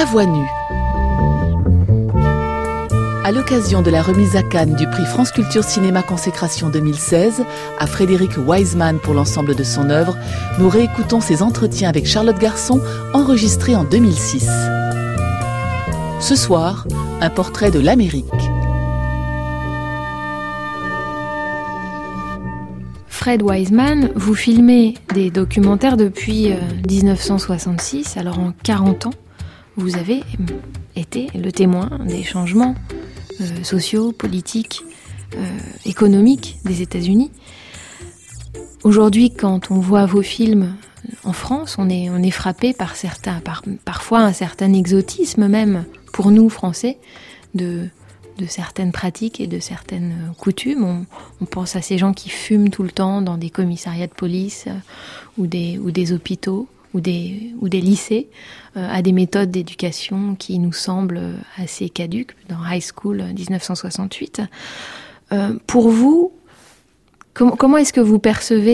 voix nue. À l'occasion de la remise à Cannes du prix France Culture Cinéma Consécration 2016, à Frédéric Wiseman pour l'ensemble de son œuvre, nous réécoutons ses entretiens avec Charlotte Garçon, enregistrés en 2006. Ce soir, un portrait de l'Amérique. Fred Wiseman, vous filmez des documentaires depuis 1966, alors en 40 ans, vous avez été le témoin des changements sociaux, politiques, économiques des États-Unis. Aujourd'hui, quand on voit vos films en France, on est frappé par parfois un certain exotisme même, pour nous Français, de certaines pratiques et de certaines coutumes. On pense à ces gens qui fument tout le temps dans des commissariats de police ou des hôpitaux ou des lycées, à des méthodes d'éducation qui nous semblent assez caduques, dans High School 1968. Pour vous, comment est-ce que vous percevez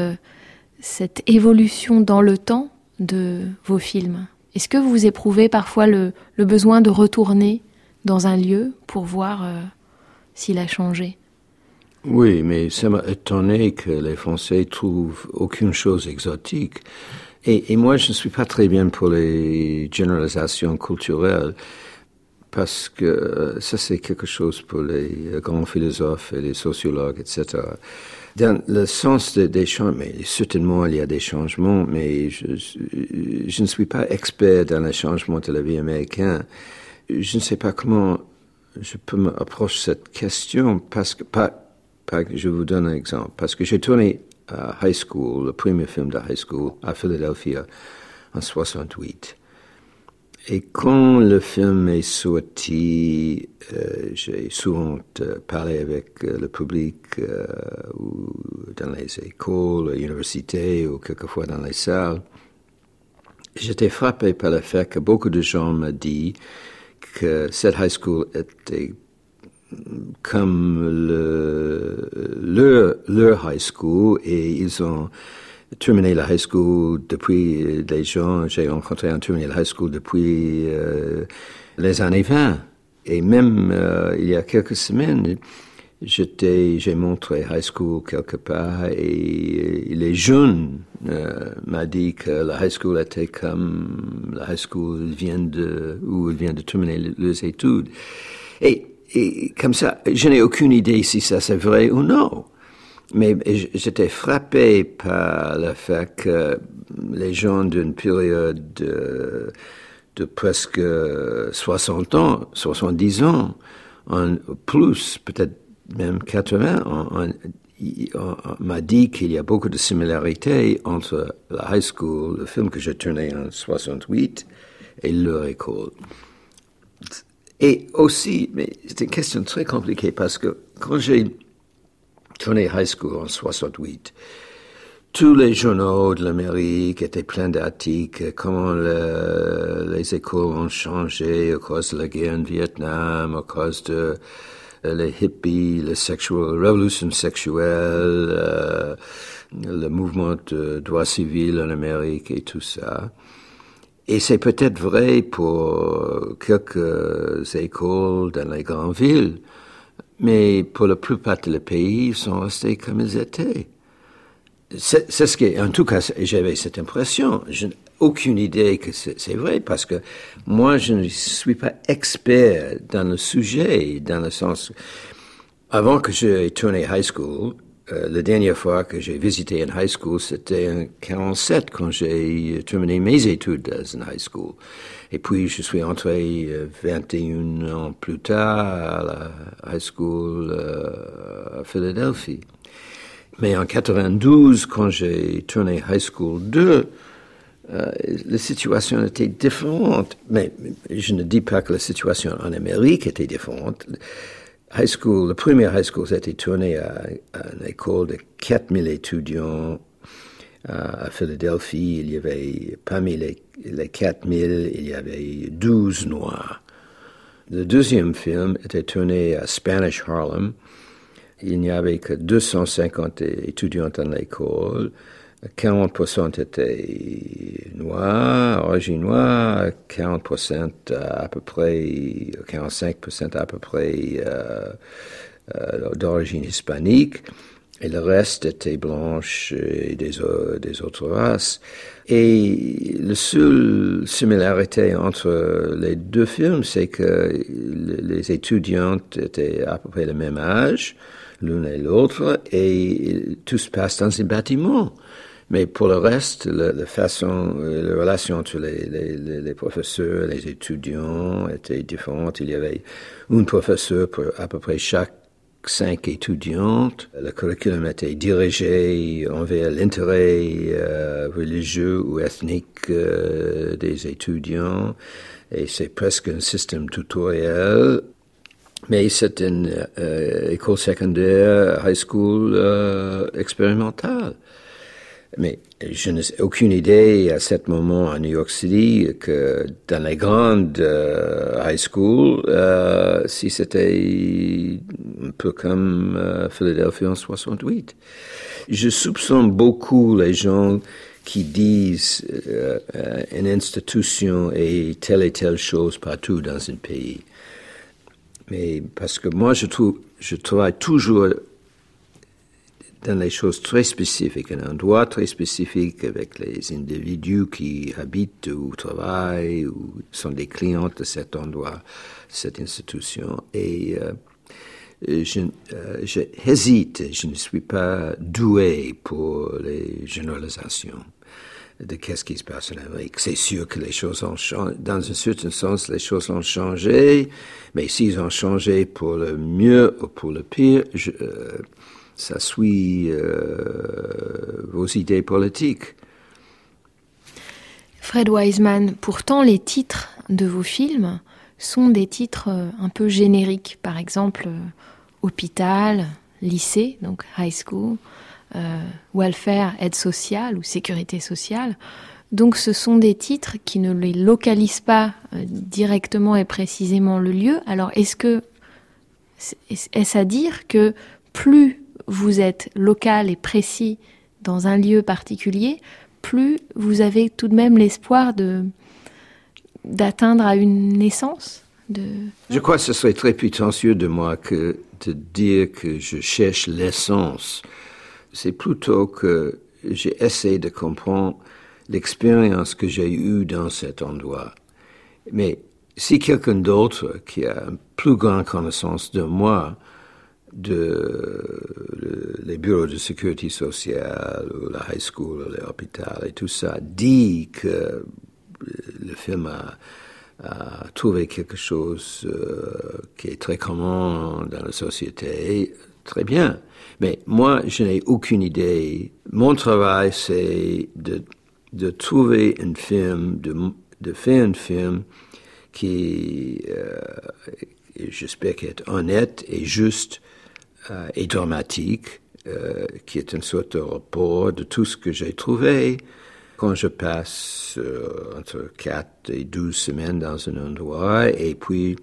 cette évolution dans le temps de vos films ? Est-ce que vous éprouvez parfois le besoin de retourner dans un lieu pour voir s'il a changé? Oui, mais ça m'a étonné que les Français trouvent aucune chose exotique. Et moi, je ne suis pas très bien pour les généralisations culturelles, parce que ça, c'est quelque chose pour les grands philosophes et les sociologues, etc. Dans le sens des changements, mais certainement il y a des changements, mais je ne suis pas expert dans les changements de la vie américaine. Je ne sais pas comment je peux m'approcher cette question, parce que, je vous donne un exemple, parce que j'ai tourné à High School, le premier film de High School, à Philadelphia, en 68. Et quand le film est sorti, j'ai souvent parlé avec le public ou dans les écoles, universités ou quelquefois dans les salles. J'étais frappé par le fait que beaucoup de gens m'ont dit que cette high school était comme leur high school, et ils ont terminé la high school depuis des gens, j'ai rencontré un terminé la high school depuis les années 20. Et même il y a quelques semaines, j'ai montré high school quelque part, et les jeunes m'a dit que la high school était comme la high school où ils viennent de terminer leurs études. Et comme ça, je n'ai aucune idée si ça c'est vrai ou non. Mais j'étais frappé par le fait que les gens d'une période de presque 60 ans, 70 ans, en plus, peut-être même 80, on m'a dit qu'il y a beaucoup de similarités entre la high school, le film que j'ai tourné en 68, et leur école. Et aussi, mais c'est une question très compliquée, parce que quand j'ai tourné high school en 68, tous les journaux de l'Amérique étaient pleins d'articles, comment les écoles ont changé à cause de la guerre en Vietnam, à cause de les hippies, la révolution sexuelle, le mouvement de droit civil en Amérique et tout ça. Et c'est peut-être vrai pour quelques écoles dans les grandes villes, mais pour la plupart des pays, ils sont restés comme ils étaient. C'est ce qui, en tout cas, j'avais cette impression. Je n'ai aucune idée que c'est vrai, parce que moi, je ne suis pas expert dans le sujet, dans le sens, avant que j'ai tourné high school, la dernière fois que j'ai visité une high school, c'était en 47, quand j'ai terminé mes études dans une high school. Et puis, je suis entré 21 ans plus tard à la high school à Philadelphie. Mais en 92, quand j'ai tourné High School 2, la situation était différente. Mais je ne dis pas que la situation en Amérique était différente. La première high school, c'était tourné à une école de 4000 étudiants à Philadelphie. Il y avait, parmi les 4000, il y avait 12 Noirs. Le deuxième film était tourné à Spanish Harlem. Il n'y avait que 250 étudiants dans l'école. 40% étaient noirs, origine noire, 40% à peu près, 45% à peu près d'origine hispanique, et le reste était blanche et des autres races. Et la seule similarité entre les deux films, c'est que les étudiantes étaient à peu près le même âge, l'une et l'autre, et tout se passe dans un bâtiment. Mais pour le reste, la relation entre les professeurs et les étudiants était différente. Il y avait un professeur pour à peu près chaque 5 étudiantes. Le curriculum était dirigé envers l'intérêt religieux ou ethnique des étudiants. Et c'est presque un système tutoriel. Mais c'est une école secondaire, high school expérimentale. Mais je n'ai aucune idée à ce moment à New York City que dans les grandes high school, si c'était un peu comme Philadelphie en 68. Je soupçonne beaucoup les gens qui disent une institution est telle et telle chose partout dans un pays. Mais parce que moi, je travaille toujours dans les choses très spécifiques, un endroit très spécifique avec les individus qui habitent ou travaillent ou sont des clients de cet endroit, cette institution. Et j'hésite, je ne suis pas doué pour les généralisations de qu'est-ce qui se passe en Amérique. C'est sûr que les choses ont changé. Dans un certain sens, les choses ont changé, mais s'ils ont changé pour le mieux ou pour le pire, ça suit vos idées politiques. Fred Wiseman, pourtant les titres de vos films sont des titres un peu génériques. Par exemple, hôpital, lycée, donc high school, welfare, aide sociale ou sécurité sociale. Donc ce sont des titres qui ne les localisent pas directement et précisément le lieu. Alors est-ce à dire que plus vous êtes local et précis dans un lieu particulier, plus vous avez tout de même l'espoir d'atteindre à une essence Je crois que ce serait très prétentieux de moi que de dire que je cherche l'essence. C'est plutôt que j'ai essayé de comprendre l'expérience que j'ai eue dans cet endroit. Mais si quelqu'un d'autre qui a une plus grande connaissance de moi, les bureaux de sécurité sociale, ou la high school, ou l'hôpital et tout ça, dit que le film a trouvé quelque chose qui est très commun dans la société, très bien. Mais moi, je n'ai aucune idée. Mon travail, c'est de trouver un film, de faire un film qui, j'espère qu'il est honnête et juste et dramatique, qui est une sorte de rapport de tout ce que j'ai trouvé quand je passe entre 4 et 12 semaines dans un endroit, et puis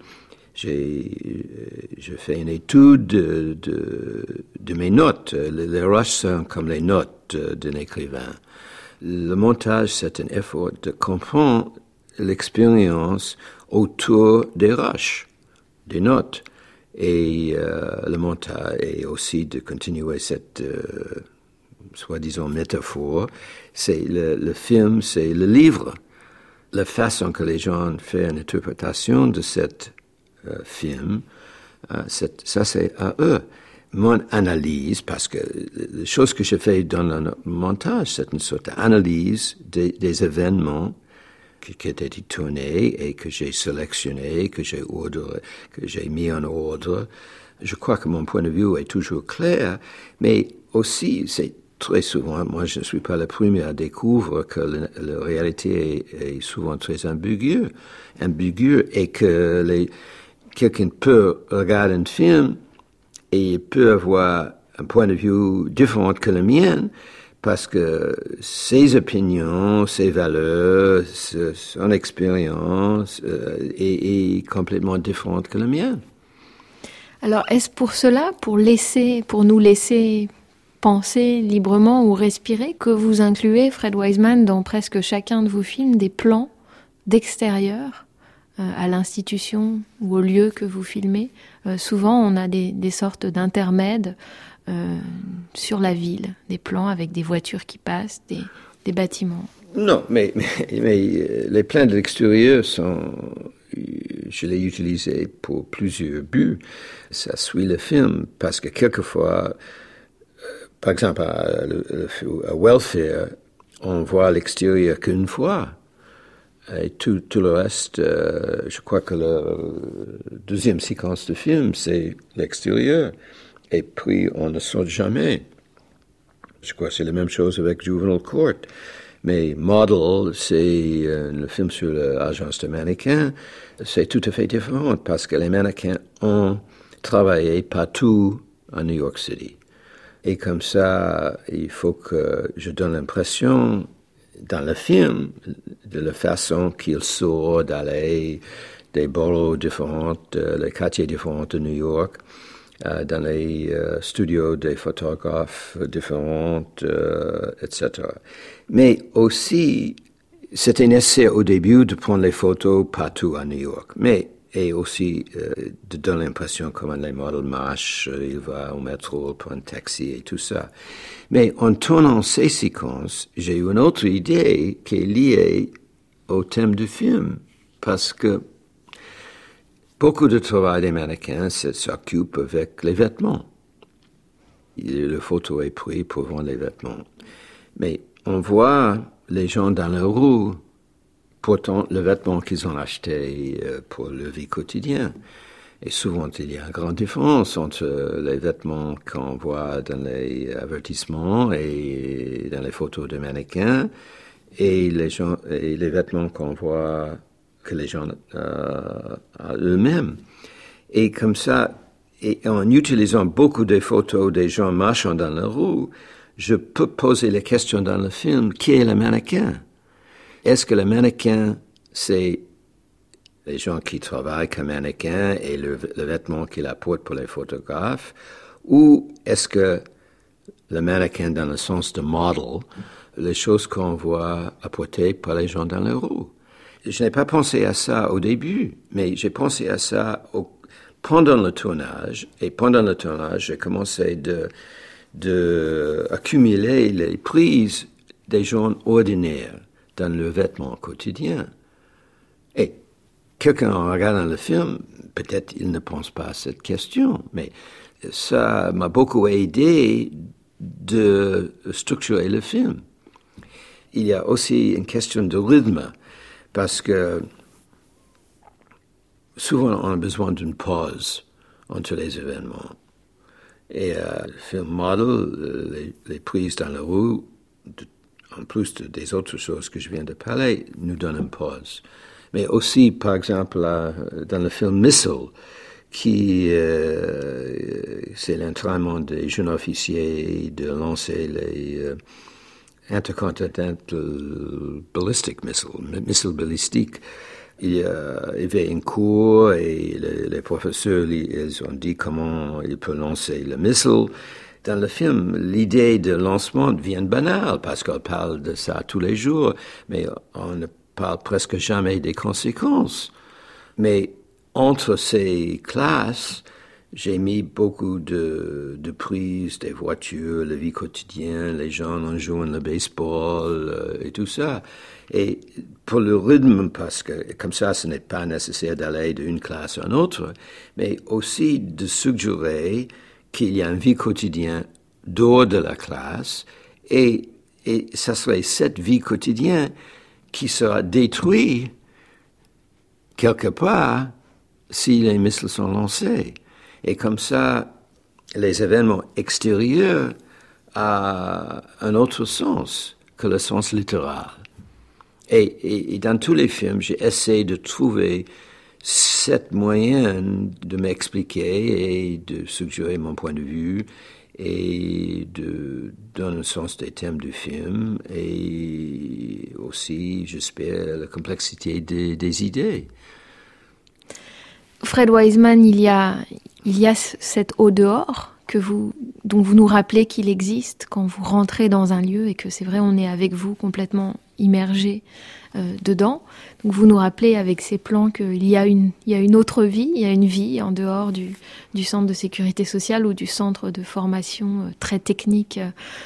je fais une étude de mes notes. Les rushs sont comme les notes d'un écrivain. Le montage, c'est un effort de comprendre l'expérience autour des rushs, des notes. Et le montage est aussi de continuer cette soi-disant métaphore. C'est le film, c'est le livre. La façon que les gens font une interprétation de cet film, ça c'est à eux. Mon analyse, parce que la chose que je fais dans le montage, c'est une sorte d'analyse des événements qui étaient tournés et que j'ai sélectionnés, que j'ai mis en ordre. Je crois que mon point de vue est toujours clair, mais aussi, c'est très souvent, moi je ne suis pas le premier à découvrir que la réalité est souvent très ambiguë et que quelqu'un peut regarder un film et il peut avoir un point de vue différent que le mien, parce que ses opinions, ses valeurs, son expérience est complètement différente que la mienne. Alors, est-ce pour cela, pour nous laisser penser librement ou respirer que vous incluez, Fred Wiseman, dans presque chacun de vos films, des plans d'extérieur à l'institution ou au lieu que vous filmez. Souvent, on a des sortes d'intermèdes sur la ville, des plans avec des voitures qui passent, des bâtiments. Non, mais les plans de l'extérieur je l'ai utilisé pour plusieurs buts. Ça suit le film, parce que quelquefois, par exemple, à Welfare, on voit l'extérieur qu'une fois. Et tout le reste, je crois que la deuxième séquence de film, c'est l'extérieur. Et puis, on ne saute jamais. Je crois que c'est la même chose avec Juvenile Court. Mais Model, c'est le film sur l'agence de mannequins. C'est tout à fait différent parce que les mannequins ont travaillé partout à New York City. Et comme ça, il faut que je donne l'impression dans le film de la façon qu'il sort d'aller des boroughs différents, les quartiers différents de New York, dans les studios des photographes différents, etc. Mais aussi, c'était nécessaire au début de prendre les photos partout à New York, et aussi de donner l'impression comment les modèles marchent, il va au métro, prend un taxi et tout ça. Mais en tournant ces séquences, j'ai eu une autre idée qui est liée au thème du film, parce que beaucoup de travail des mannequins s'occupe avec les vêtements. Le photo est pris pour vendre les vêtements. Mais on voit les gens dans la rue portant le vêtement qu'ils ont acheté pour leur vie quotidienne. Et souvent, il y a une grande différence entre les vêtements qu'on voit dans les avertissements et dans les photos de mannequins et les vêtements qu'on voit que les gens eux-mêmes. Et comme ça, et en utilisant beaucoup de photos des gens marchant dans la rue, je peux poser la question dans le film, qui est le mannequin? Est-ce que le mannequin, c'est les gens qui travaillent comme mannequins et le vêtement qu'il apporte pour les photographes, ou est-ce que le mannequin dans le sens de model, les choses qu'on voit apportées par les gens dans la rue? Je n'ai pas pensé à ça au début, mais j'ai pensé à ça pendant le tournage. Et pendant le tournage, j'ai commencé de accumuler les prises des gens ordinaires dans le vêtement quotidien. Et quelqu'un en regardant le film, peut-être il ne pense pas à cette question, mais ça m'a beaucoup aidé de structurer le film. Il y a aussi une question de rythme, parce que souvent on a besoin d'une pause entre les événements. Et le film Model, les prises dans la rue, en plus des autres choses que je viens de parler, nous donnent une pause. Mais aussi, par exemple, dans le film Missile, qui c'est l'entraînement des jeunes officiers de lancer les intercontinental ballistic missiles balistiques. Il y avait une cours et les professeurs ils ont dit comment ils peuvent lancer le missile. Dans le film, l'idée de lancement devient banale parce qu'on parle de ça tous les jours, mais on ne parle presque jamais des conséquences. Mais entre ces classes, j'ai mis beaucoup de prises, des voitures, la vie quotidienne, les gens en jouant le baseball et tout ça. Et pour le rythme, parce que comme ça, ce n'est pas nécessaire d'aller d'une classe à une autre, mais aussi de suggérer qu'il y a une vie quotidienne dehors de la classe, et ça serait cette vie quotidienne qui sera détruite quelque part si les missiles sont lancés. Et comme ça, les événements extérieurs ont un autre sens que le sens littéral. Et dans tous les films, j'ai essayé de trouver cette moyen de m'expliquer et de suggérer mon point de vue et de donner le sens des thèmes du film et aussi, j'espère, la complexité des idées. Fred Wiseman, il y a cette au dehors dont vous nous rappelez qu'il existe quand vous rentrez dans un lieu et que c'est vrai, on est avec vous complètement immergé dedans. Donc vous nous rappelez avec ces plans qu'il y a une autre vie, il y a une vie en dehors du centre de sécurité sociale ou du centre de formation très technique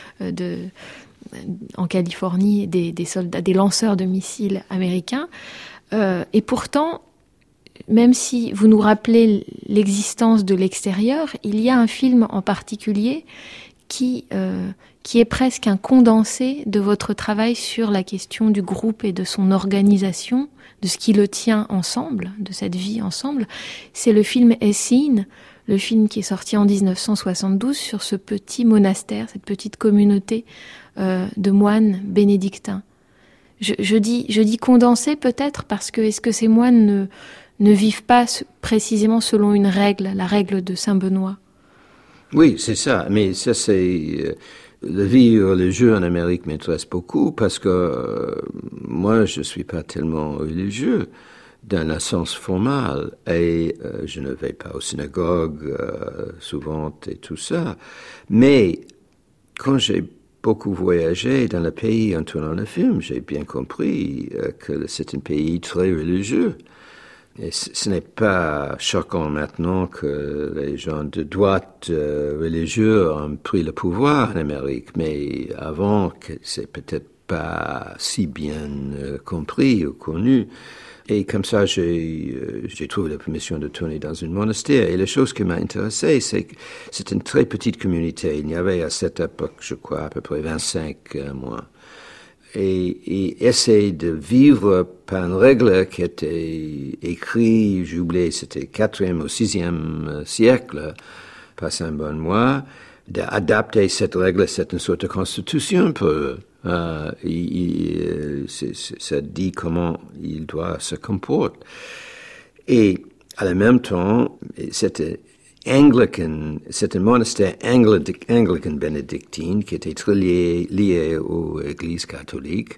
en Californie des soldats, des lanceurs de missiles américains. Et pourtant, même si vous nous rappelez l'existence de l'extérieur, il y a un film en particulier qui est presque un condensé de votre travail sur la question du groupe et de son organisation, de ce qui le tient ensemble, de cette vie ensemble. C'est le film Essene, le film qui est sorti en 1972 sur ce petit monastère, cette petite communauté de moines bénédictins. Je dis condensé peut-être parce que est-ce que ces moines ne vivent pas précisément selon une règle, la règle de Saint-Benoît? Oui, c'est ça. Mais ça, c'est... la vie religieuse en Amérique m'intéresse beaucoup parce que moi, je suis pas tellement religieux dans un sens formal et je ne vais pas aux synagogues souvent et tout ça. Mais quand j'ai beaucoup voyagé dans le pays en tournant le film, j'ai bien compris que c'est un pays très religieux. Et ce n'est pas choquant maintenant que les gens de droite religieux ont pris le pouvoir en Amérique, mais avant, c'est peut-être pas si bien compris ou connu. Et comme ça, j'ai trouvé la permission de tourner dans un monastère. Et la chose qui m'a intéressé, c'est que c'est une très petite communauté. Il y avait à cette époque, je crois, à peu près 25 mois. Et essayer de vivre par une règle qui était écrite, j'ai oublié, c'était 4e ou 6e siècle, par Saint-Benoît, d'adapter cette règle, c'est une sorte de constitution pour eux. Ça dit comment il doit se comporter. Et à la même temps, c'était Anglican, c'est un monastère anglican bénédictine qui était très lié aux églises catholiques.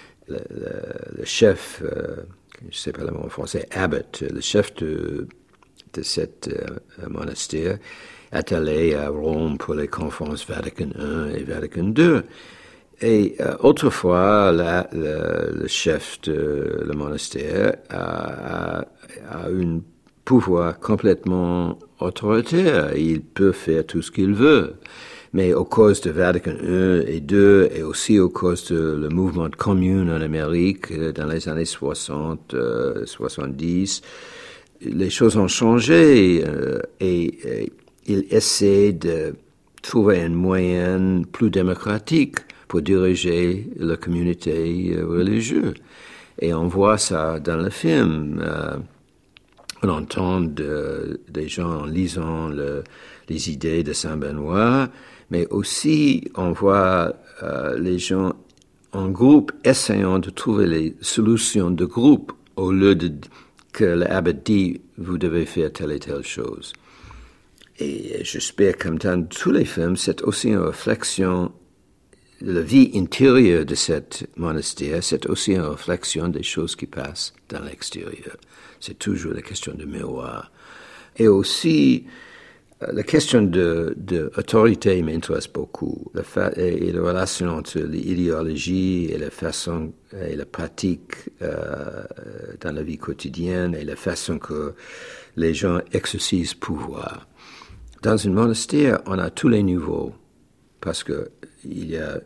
Le chef, je ne sais pas le mot en français, abbot, le chef de cet monastère, est allé à Rome pour les conférences Vatican I et Vatican II. Et autrefois, le chef de le monastère a un pouvoir complètement autoritaire. Il peut faire tout ce qu'il veut. Mais à cause de Vatican I et II, et aussi à cause de le mouvement de commune en Amérique dans les années 60, 70, les choses ont changé et il essaie de trouver un moyen plus démocratique pour diriger la communauté religieuse. Et on voit ça dans le film. On entend des gens en lisant les idées de Saint-Benoît, mais aussi on voit les gens en groupe essayant de trouver les solutions de groupe au lieu de que l'abbé dit « vous devez faire telle et telle chose ». Et j'espère comme dans tous les films, c'est aussi une réflexion. La vie intérieure de cet monastère, c'est aussi une réflexion des choses qui passent dans l'extérieur. C'est toujours la question de miroir. Et aussi, la question de autorité m'intéresse beaucoup. Et la relation entre l'idéologie et la façon et la pratique dans la vie quotidienne et la façon que les gens exercent pouvoir. Dans un monastère, on a tous les niveaux parce que il y a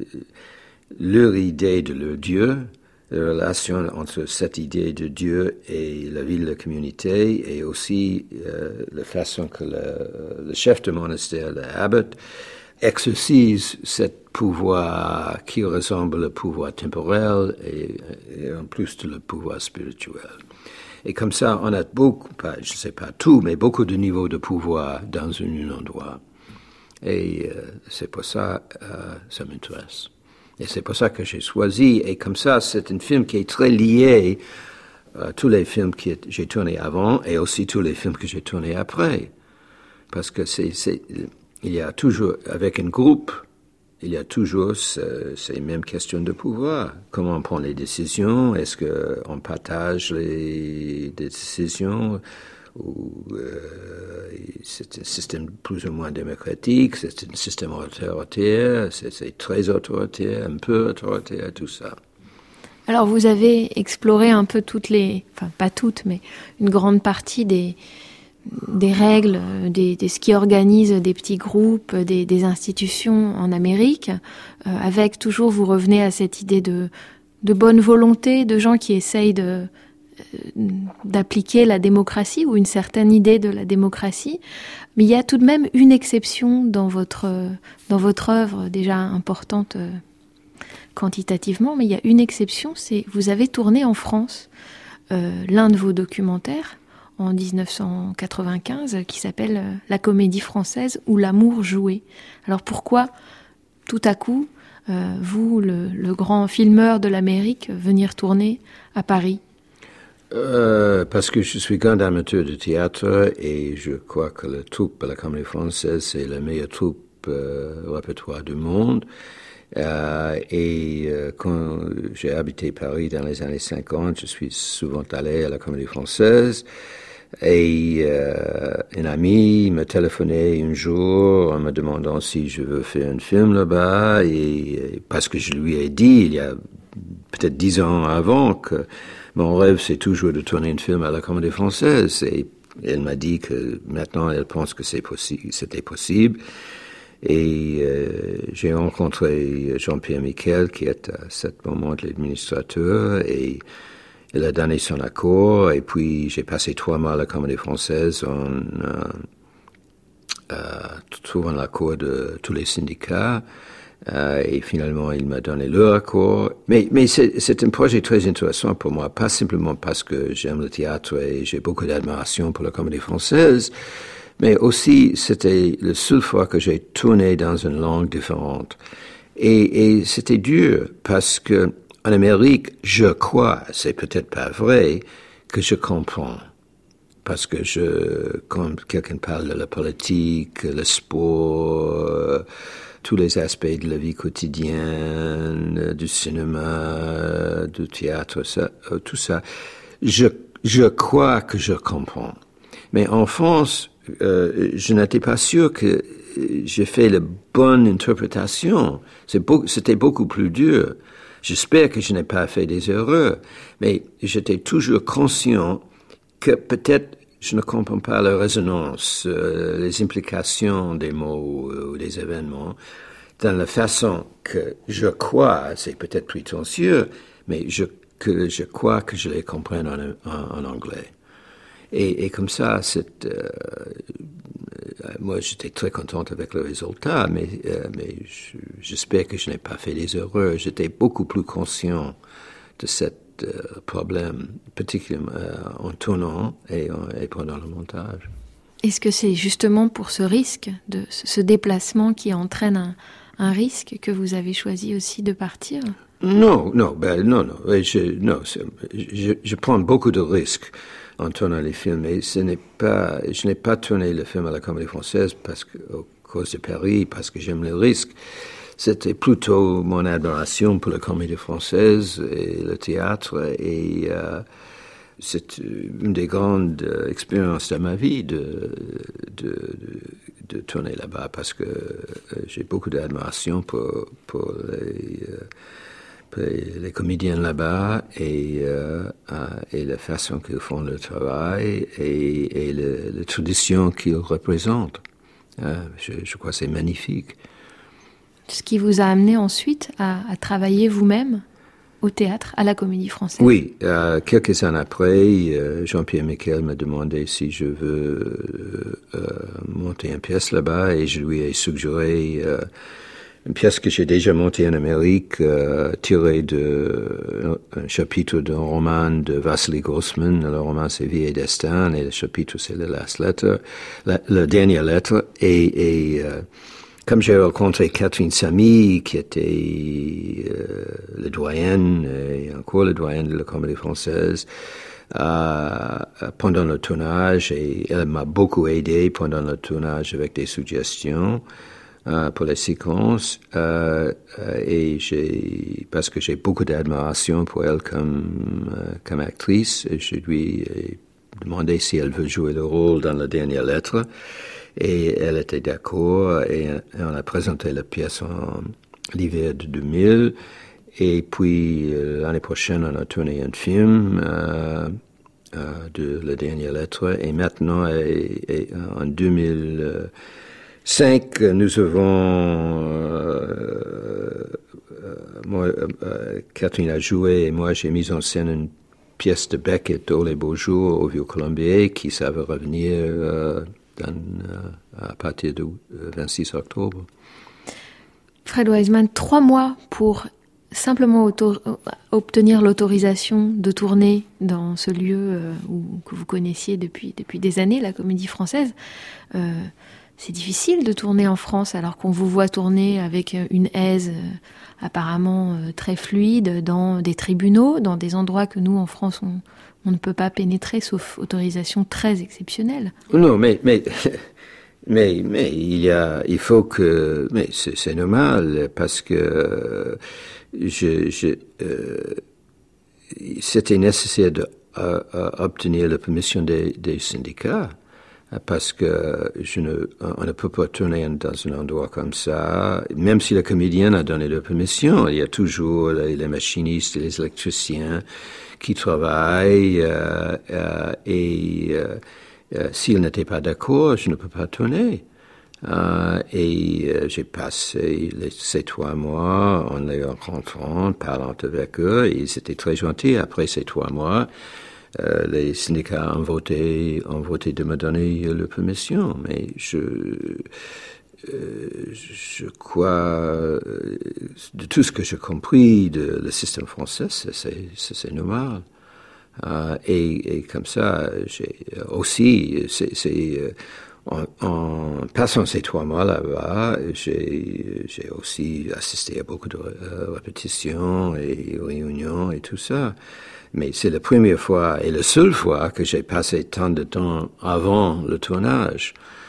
leur idée de leur Dieu, la relation entre cette idée de Dieu et la vie de la communauté, et aussi la façon que le chef de monastère, l'abbot, exerce ce pouvoir qui ressemble au pouvoir temporel et en plus de le pouvoir spirituel. Et comme ça, on a beaucoup, je ne sais pas tout, mais beaucoup de niveaux de pouvoir dans un endroit. Et c'est pour ça ça m'intéresse. Et c'est pour ça que j'ai choisi. Et comme ça, c'est un film qui est très lié à tous les films que j'ai tournés avant et aussi tous les films que j'ai tournés après. Parce que il y a toujours, avec un groupe, il y a toujours ces mêmes questions de pouvoir. Comment on prend les décisions? Est-ce qu'on partage les décisions? où c'est un système plus ou moins démocratique, c'est un système autoritaire, c'est très autoritaire, un peu autoritaire, tout ça. Alors vous avez exploré un peu enfin pas toutes, mais une grande partie des règles, ce qui organise des petits groupes, des institutions en Amérique, avec toujours, vous revenez à cette idée de bonne volonté, de gens qui essayent d'appliquer la démocratie ou une certaine idée de la démocratie. Mais il y a tout de même une exception dans votre œuvre, déjà importante quantitativement, mais il y a une exception, c'est vous avez tourné en France l'un de vos documentaires en 1995 qui s'appelle La Comédie Française ou L'amour joué. Alors pourquoi tout à coup vous, le grand filmeur de l'Amérique, venir tourner à Paris? Parce que je suis grand amateur de théâtre et je crois que la troupe de la Comédie Française, c'est la meilleure troupe répertoire du monde. Quand j'ai habité Paris dans les années 50, je suis souvent allé à la Comédie Française. Et un ami me téléphonait un jour en me demandant si je veux faire un film là-bas, et parce que je lui ai dit il y a peut-être 10 ans avant que mon rêve c'est toujours de tourner un film à la Comédie Française, et elle m'a dit que maintenant elle pense que c'était possible. Et j'ai rencontré Jean-Pierre Miquel, qui est à ce moment l'administrateur, et il a donné son accord, et puis j'ai passé 3 mois à la Comédie Française en trouvant l'accord de tous les syndicats, et finalement il m'a donné leur accord. Mais c'est un projet très intéressant pour moi, pas simplement parce que j'aime le théâtre et j'ai beaucoup d'admiration pour la Comédie Française, mais aussi c'était la seule fois que j'ai tourné dans une langue différente. Et c'était dur parce que en Amérique, je crois, c'est peut-être pas vrai, que je comprends. Parce que quand quelqu'un parle de la politique, le sport, tous les aspects de la vie quotidienne, du cinéma, du théâtre, tout ça, je crois que je comprends. Mais en France, je n'étais pas sûr que j'ai fait la bonne interprétation. C'était beaucoup plus dur. J'espère que je n'ai pas fait des erreurs, mais j'étais toujours conscient que peut-être je ne comprends pas la résonance, les implications des mots ou des événements, dans la façon que je crois, c'est peut-être prétentieux, mais je crois que je les comprends en anglais. Et comme ça, moi, j'étais très contente avec le résultat, mais j'espère que je n'ai pas fait des erreurs. J'étais beaucoup plus conscient de ce problème, particulièrement en tournant et pendant le montage. Est-ce que c'est justement pour ce risque, ce déplacement qui entraîne un risque, que vous avez choisi aussi de partir? Non. Je prends beaucoup de risques en tournant les films, et je n'ai pas tourné le film à la Comédie Française à cause de Paris, parce que j'aime les risques. C'était plutôt mon admiration pour la Comédie Française et le théâtre, et c'est une des grandes expériences de ma vie de tourner là-bas, parce que j'ai beaucoup d'admiration pour les comédiens là-bas, et la façon qu'ils font le travail et la tradition qu'ils représentent. Je crois que c'est magnifique. Ce qui vous a amené ensuite à travailler vous-même au théâtre, à la Comédie Française. Oui, quelques années après, Jean-Pierre Miquel m'a demandé si je veux monter une pièce là-bas, et je lui ai suggéré une pièce que j'ai déjà montée en Amérique, tirée d'un chapitre d'un roman de Vassili Grossman. Le roman, c'est Vie et Destin, et le chapitre, c'est la dernière lettre. Et comme j'ai rencontré Catherine Samy, qui était le doyenne, et encore le doyenne de la Comédie Française, pendant le tournage, et elle m'a beaucoup aidé pendant le tournage avec des suggestions pour les séquences, et parce que j'ai beaucoup d'admiration pour elle comme actrice, je lui ai demandé si elle veut jouer le rôle dans la dernière lettre. Et elle était d'accord, et on a présenté la pièce en l'hiver de 2000. Et puis, l'année prochaine, on a tourné un film de la dernière lettre. Et maintenant, en 2005, nous avons... Catherine a joué et moi, j'ai mis en scène une pièce de Beckett, Oh les beaux jours, au Vieux-Colombier, qui ça va revenir à partir du 26 octobre. Fred Wiseman, 3 mois pour simplement obtenir l'autorisation de tourner dans ce lieu que vous connaissiez depuis des années, la Comédie Française. C'est difficile de tourner en France alors qu'on vous voit tourner avec une aise apparemment très fluide dans des tribunaux, dans des endroits que nous en France on ne peut pas pénétrer sauf autorisation très exceptionnelle. Non, mais il faut que, mais c'est normal parce que c'était nécessaire d'obtenir la permission des syndicats. Parce que on ne peut pas tourner dans un endroit comme ça. Même si le comédien a donné la permission, il y a toujours les machinistes et les électriciens qui travaillent. S'ils n'étaient pas d'accord, je ne peux pas tourner. J'ai passé ces 3 mois en les rencontrant, parlant avec eux, et ils étaient très gentils. Après ces 3 mois, les syndicats ont voté de me donner la permission, mais je crois, de tout ce que j'ai compris de le système français, c'est normal. Et comme ça, j'ai aussi, en passant ces 3 mois là-bas, j'ai aussi assisté à beaucoup de répétitions et réunions et tout ça. Mais c'est la première fois et la seule fois que j'ai passé tant de temps avant le tournage.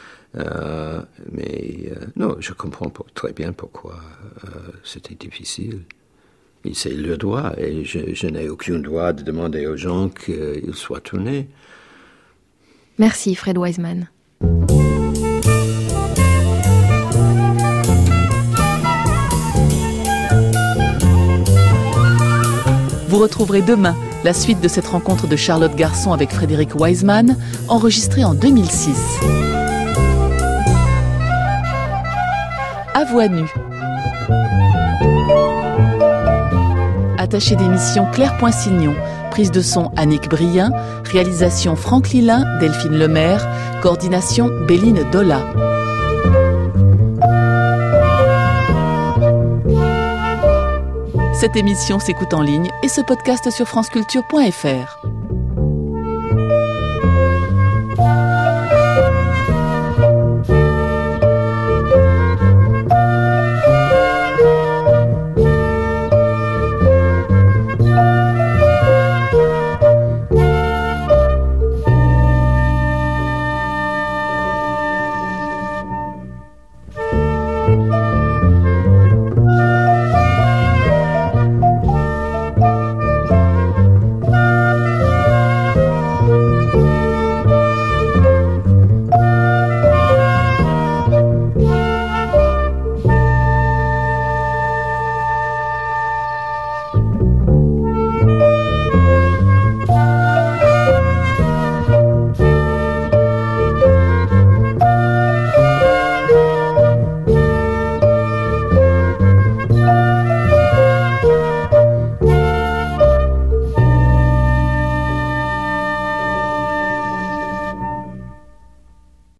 Non, je comprends très bien pourquoi c'était difficile. Et c'est le droit, et je n'ai aucun droit de demander aux gens qu'ils soient tournés. Merci Fred Wiseman. Vous retrouverez demain la suite de cette rencontre de Charlotte Garçon avec Frédéric Wiseman, enregistrée en 2006. À voix nue. Attaché d'émission Claire Poinsignon, prise de son Annick Brien, réalisation Franck Lilin, Delphine Lemaire, coordination Béline Dolla. Cette émission s'écoute en ligne et se podcast sur franceculture.fr.